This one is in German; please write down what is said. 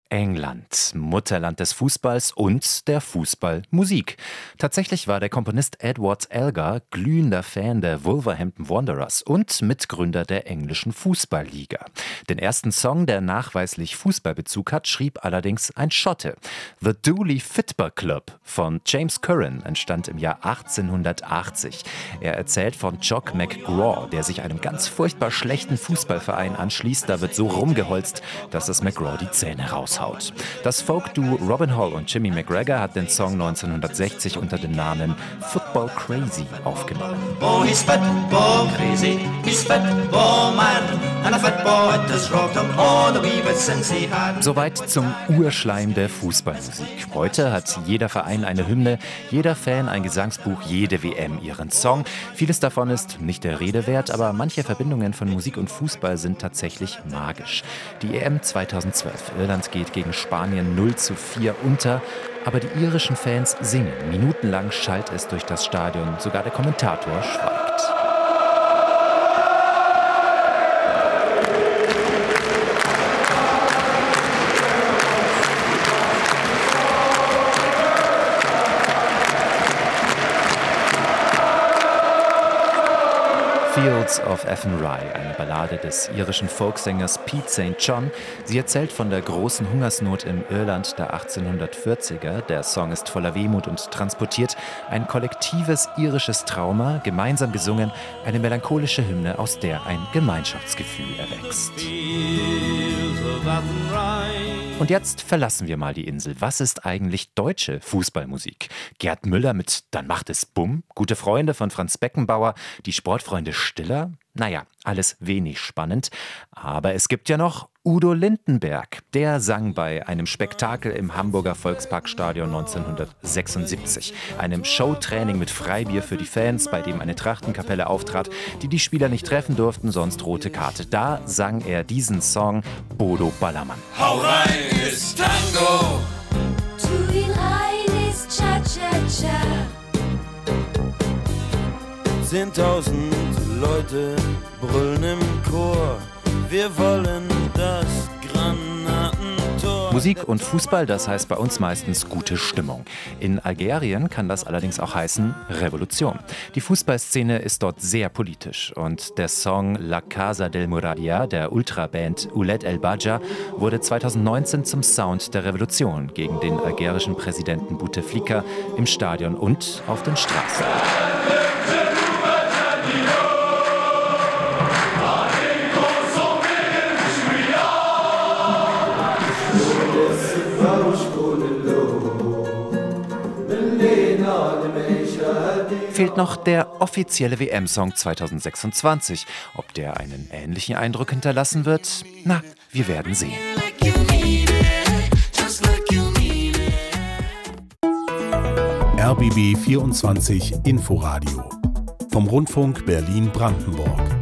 England, Mutterland des Fußballs und der Fußballmusik. Tatsächlich war der Komponist Edward Elgar glühender Fan der Wolverhampton Wanderers und Mitgründer der englischen Fußballliga. Den ersten Song, der nachweislich Fußballbezug hat, schrieb allerdings ein Schotte. The Dooley Fitber Club von James Curran entstand im Jahr 1880. Er erzählt von Jock McGraw, der sich einem ganz furchtbar schlechten Fußballverein anschließt. Da wird so rumgeholzt, dass es McGraw die Zähne raushaut. Das Folk-Duo Robin Hall und Jimmy McGregor hat den Song 1960 unter dem Namen Football Crazy aufgenommen. Oh, he's football crazy, he's football mad, and a football it has rocked him all the wee bit since he had. Soweit zum Urschleim der Fußballmusik. Heute hat jeder Verein eine Hymne, jeder Fan ein Gesangsbuch, jede WM ihren Song. Vieles davon ist nicht der Rede wert, aber manche Verbindungen von Musik und Fußball sind tatsächlich magisch. Die EM 2012. Irland geht gegen Spanien 0:4 unter, aber die irischen Fans singen. Minutenlang schallt es durch das Stadion, sogar der Kommentator schweigt. Fields of Athenry, eine Ballade des irischen Folksängers Pete St. John. Sie erzählt von der großen Hungersnot im Irland der 1840er. Der Song ist voller Wehmut und transportiert ein kollektives irisches Trauma, gemeinsam gesungen, eine melancholische Hymne, aus der ein Gemeinschaftsgefühl erwächst. Und jetzt verlassen wir mal die Insel. Was ist eigentlich deutsche Fußballmusik? Gerd Müller mit Dann macht es Bumm? Gute Freunde von Franz Beckenbauer? Die Sportfreunde Stiller? Naja, alles wenig spannend. Aber es gibt ja noch Udo Lindenberg. Der sang bei einem Spektakel im Hamburger Volksparkstadion 1976. Einem Showtraining mit Freibier für die Fans, bei dem eine Trachtenkapelle auftrat, die die Spieler nicht treffen durften, sonst rote Karte. Da sang er diesen Song Bodo Ballermann. Hau rein ist Tango, Tu ihn rein ist Cha-Cha-Cha. 10.000 Leute brüllen im Chor, wir wollen das Granatentor. Musik und Fußball, das heißt bei uns meistens gute Stimmung. In Algerien kann das allerdings auch heißen Revolution. Die Fußballszene ist dort sehr politisch und der Song La Casa del Mouradia der Ultraband Ouled El Badja wurde 2019 zum Sound der Revolution gegen den algerischen Präsidenten Bouteflika im Stadion und auf den Straßen. Fehlt noch der offizielle WM-Song 2026. Ob der einen ähnlichen Eindruck hinterlassen wird? Na, wir werden sehen. RBB 24 Inforadio vom Rundfunk Berlin-Brandenburg.